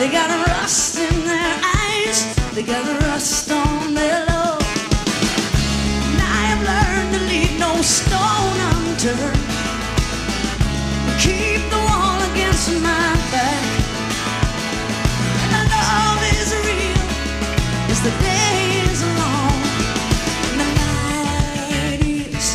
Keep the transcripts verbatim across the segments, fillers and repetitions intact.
They got rust in their eyes, they got rust on their love. And I have learned to leave no stone unturned. Keep the wall against my back. And the love is real as the day is long. And the night is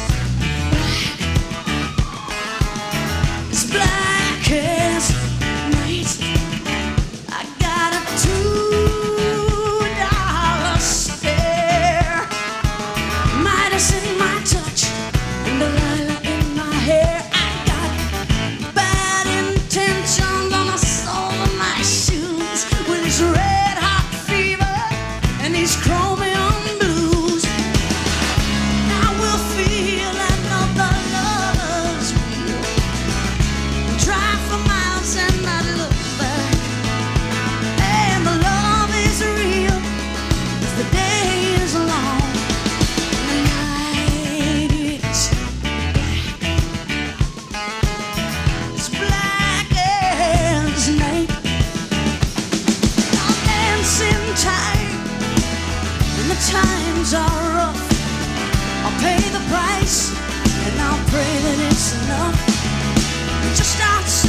black, it's black as night. I got a two dollar stare, Midas in my touch and Delilah in my hair. I got bad intentions on the sole of my shoes, with this red hot fever and these chromium blues. I will feel another lover's wheel, drive for miles and not look back. And the love is real as the day is long. And the night is black, it's black as night. I'll dance in time when the times are rough. I'll pay the price and I'll pray that it's enough. Just outside